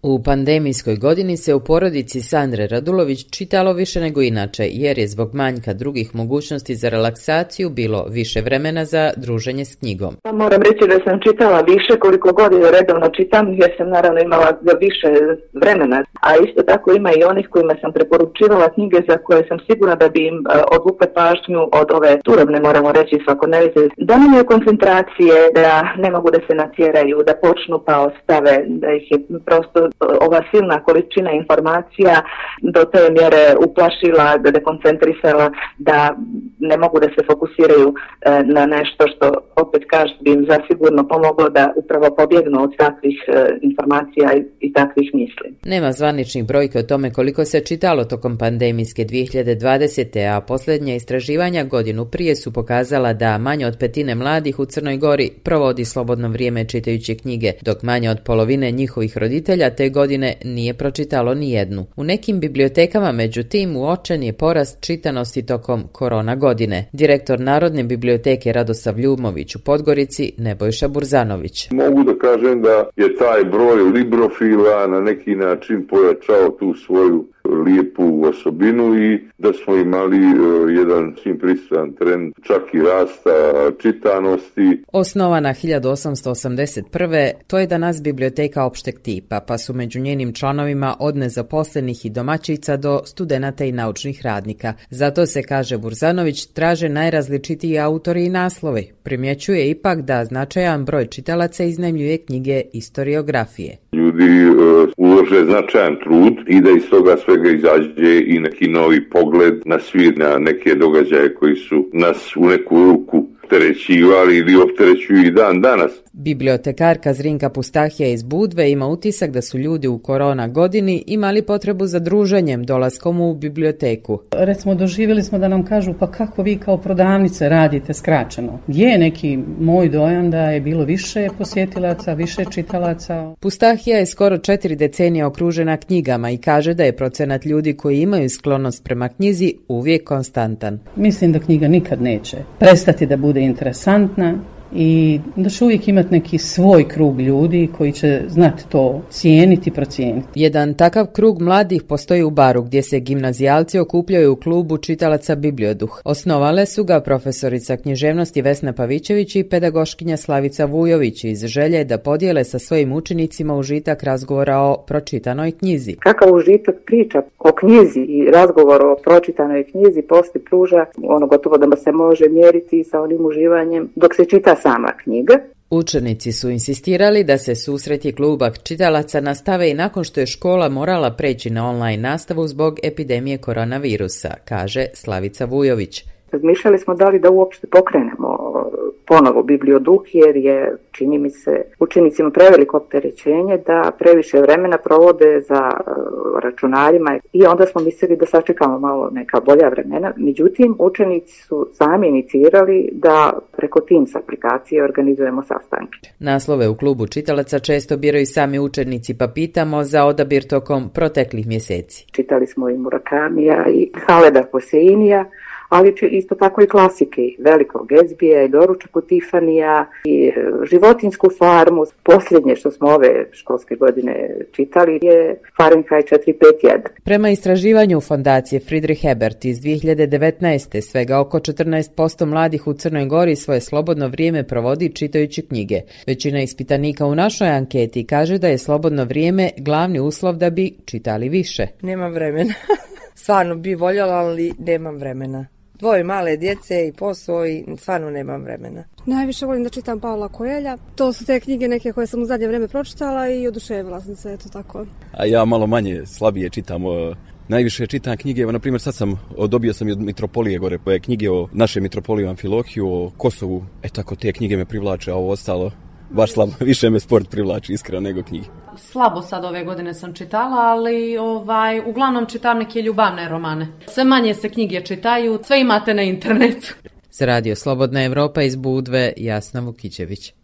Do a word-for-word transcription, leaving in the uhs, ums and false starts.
U pandemijskoj godini se u porodici Sandre Radulović čitalo više nego inače, jer je zbog manjka drugih mogućnosti za relaksaciju bilo više vremena za druženje s knjigom. Moram reći da sam čitala više, koliko god redovno čitam, jer sam naravno imala više vremena, a isto tako ima i onih kojima sam preporučivala knjige za koje sam sigurna da bi im odvukle pažnju od ove turobne, moramo reći, svakodnevice. Da nemaju koncentracije, da ne mogu da se natjeraju, da počnu pa ostave, da ih je prosto ova silna količina informacija do te mjere uplašila, da dekoncentrisala, da ne mogu da se fokusiraju na nešto što, opet kažem, bi im zasigurno pomoglo da upravo pobjegnu od takvih informacija i takvih misli. Nema zvaničnih brojke o tome koliko se čitalo tokom pandemijske dvije hiljade dvadesete. a posljednja istraživanja godinu prije su pokazala da manje od petine mladih u Crnoj Gori provodi slobodno vrijeme čitajući knjige, dok manje od polovine njihovih roditelja te godine nije pročitalo ni jednu. U nekim bibliotekama, međutim, uočen je porast čitanosti tokom korona godine. Direktor Narodne biblioteke Radosav Ljumović u Podgorici Nebojša Burzanović. Mogu da kažem da je taj broj librofila na neki način pojačao tu svoju lijepu osobinu i da smo imali uh, jedan svim prisutan trend čak i rasta čitanosti. Osnovana hiljadu osamsto osamdeset prve. to je danas biblioteka opšteg tipa, pa su među njenim članovima od nezaposlenih i domaćica do studenata i naučnih radnika. Zato se, kaže Burzanović, traže najrazličitiji autori i naslovi. Primjećuje ipak da značajan broj čitalaca iznajmljuje knjige istoriografije. Ljudi uh, ulože značajan trud i da iz toga svega izađe i neki novi pogled na svijet, na neke događaje koji su nas u neku ruku opterećivali ili opterećuju i dan danas. Bibliotekarka Zrinka Pustahija iz Budve ima utisak da su ljudi u korona godini imali potrebu za druženjem dolaskom u biblioteku. Recimo, doživjeli smo da nam kažu, pa kako vi kao prodavnice radite skraćeno. Je neki moj dojam da je bilo više posjetilaca, više čitalaca. Pustahija je skoro četiri decenije okružena knjigama i kaže da je procenat ljudi koji imaju sklonost prema knjizi uvijek konstantan. Mislim da knjiga nikad neće prestati da bude interesantna i da će uvijek imati neki svoj krug ljudi koji će znati to cijeniti i procijeniti. Jedan takav krug mladih postoji u Baru, gdje se gimnazijalci okupljaju u klubu čitalaca Biblioduh. Osnovale su ga profesorica književnosti Vesna Pavićević i pedagoškinja Slavica Vujović iz želje da podijele sa svojim učenicima užitak razgovora o pročitanoj knjizi. Kakav užitak priča o knjizi i razgovor o pročitanoj knjizi poslije pruža, ono gotovo da se može mjeriti sa onim uživanjem dok se čita sama knjiga. Učenici su insistirali da se susreti kluba čitalaca nastave i nakon što je škola morala preći na online nastavu zbog epidemije koronavirusa, kaže Slavica Vujović. Razmišljali smo da li da uopšte pokrenemo ponovo Biblioduh, jer je, čini mi se, učenicima preveliko opterećenje da previše vremena provode za računarima i onda smo mislili da sačekamo malo neka bolja vremena. Međutim, učenici su sami inicirali da preko Teams aplikacije organizujemo sastanke. Naslove u klubu čitalaca često biraju sami učenici, pa pitamo za odabir tokom proteklih mjeseci. Čitali smo i Murakamija i Haleda Hoseinija, ali isto tako i klasike, Velikog Gatsbyja i Doručak u Tifanija i Životinjsku farmu. Posljednje što smo ove školske godine čitali je Fahrenheit četiri pet jedan. Prema istraživanju fondacije Friedrich Ebert iz dvije hiljade devetnaeste. svega oko četrnaest posto mladih u Crnoj Gori svoje slobodno vrijeme provodi čitajući knjige. Većina ispitanika u našoj anketi kaže da je slobodno vrijeme glavni uslov da bi čitali više. Nemam vremena. Stvarno bi voljela, ali nemam vremena. Dvoje male djece i posao i stvarno nemam vremena. Najviše volim da čitam Paula Coelha. To su te knjige neke koje sam u zadnje vrijeme pročitala i oduševila sam se, eto tako. A ja malo manje, slabije čitam. Najviše čitam knjige, evo, na primjer, sad sam, dobio sam i od Mitropolije gore, koje knjige o našem Mitropoliju Amfilohiju, o Kosovu. E tako, te knjige me privlače, a ovo ostalo baš slabo, više me sport privlači iskreno nego knjige. Slabo sad ove godine sam čitala, ali ovaj, uglavnom čitam neke ljubavne romane. Sve manje se knjige čitaju, sve imate na internetu. Za radio Slobodna Evropa iz Budve, Jasna Vukićević.